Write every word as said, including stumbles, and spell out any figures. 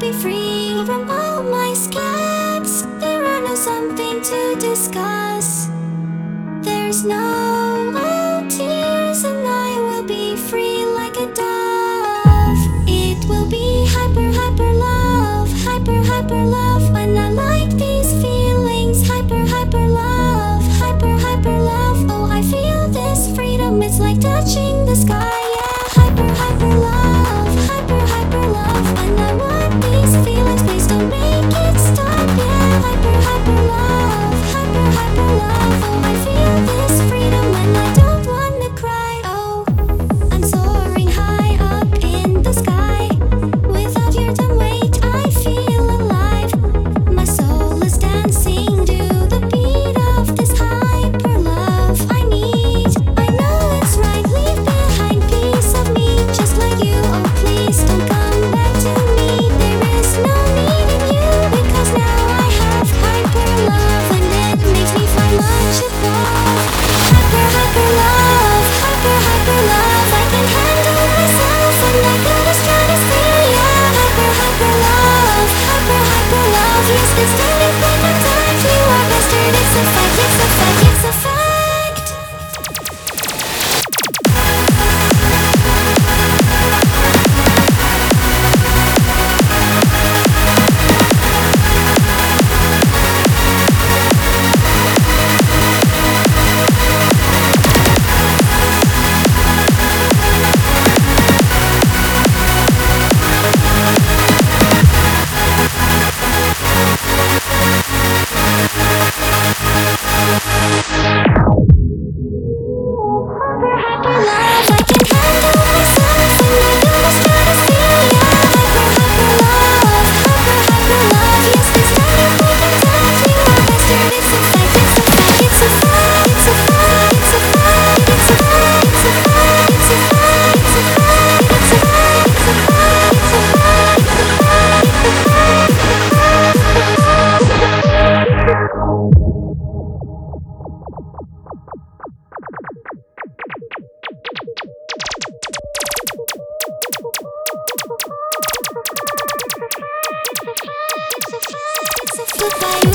be free from all my scabs. There are no something to discuss. There's no oh, tears, and I will be free like a dove. It will be hyper, hyper love, hyper, hyper love. And I like these feelings, hyper, hyper love, hyper, hyper love. Oh, I feel this freedom, it's like touching the sky. Yeah, hyper, hyper love, hyper, hyper love. And I want these feelings, please don't make it stop. Yeah, hyper, hyper love, hyper, hyper love. Oh, I feel this freedom and I don't wanna cry. Oh, I'm soaring high up in the sky. Without your dumb weight, I feel alive. My soul is dancing to the beat of this hyper love I need. I know it's right, leave behind piece of me, just like you. Oh, please don't come back to me. There is no need in you, because now I have hyper love, and it makes me find much above. Hyper, hyper love, hyper, hyper love. I can handle myself and I go to stratosphere. Yeah, hyper, hyper love, hyper, hyper love. Yes, this turning point of time, you are bastard. It's a fact, it's a fact, it's a fact. It's a